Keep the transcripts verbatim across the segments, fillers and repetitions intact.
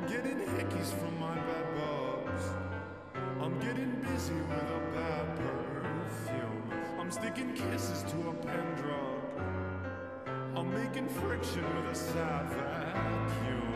I'm getting hickeys from my bed bugs. I'm getting busy with a bad perfume. I'm sticking kisses to a pen drug. I'm making friction with a sad vacuum.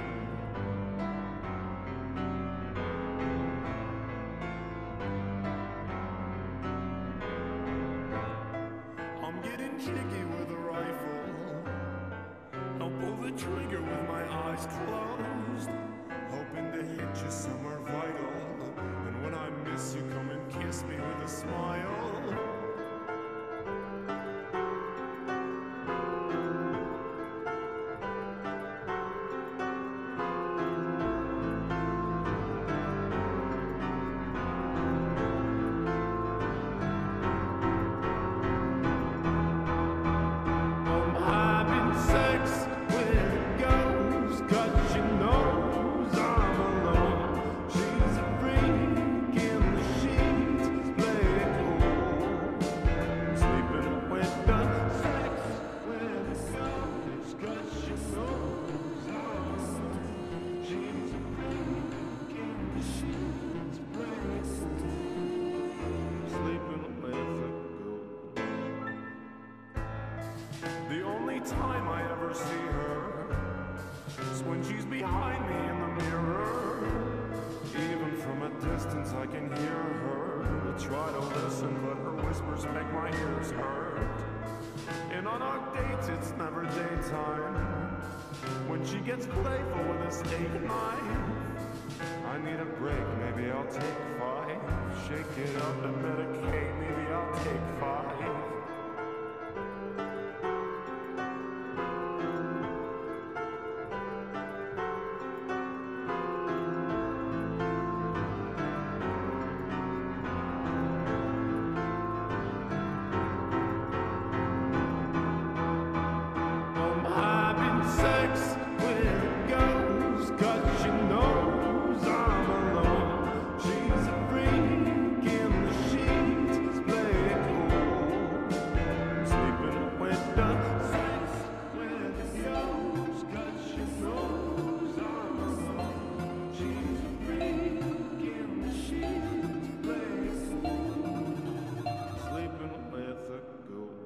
I'm getting jiggy with a rifle. I'll pull the trigger with my eyes closed, hoping to hit you somewhere vital. And when I miss you, come and kiss me with a smile. The only time I ever see her is when she's behind me in the mirror. Even from a distance I can hear her. I try to listen, but her whispers make my ears hurt. And on our dates it's never daytime. When she gets playful with a steak knife, I need a break, maybe I'll take five. Shake it up and medicate, maybe I'll take five. Sex with a ghost, 'cause she knows I'm alone. She's a freak in the sheets, play it cool. Sleeping with the sex with a ghost, 'cause she knows I'm alone. She's a freak in the sheets, play it cool. Sleeping with a ghost.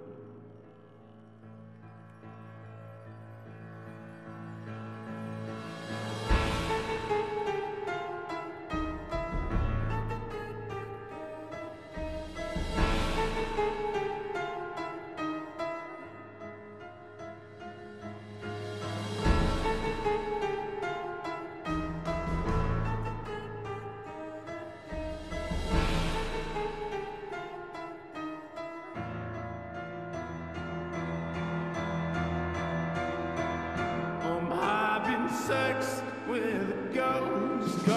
Sex with a ghost.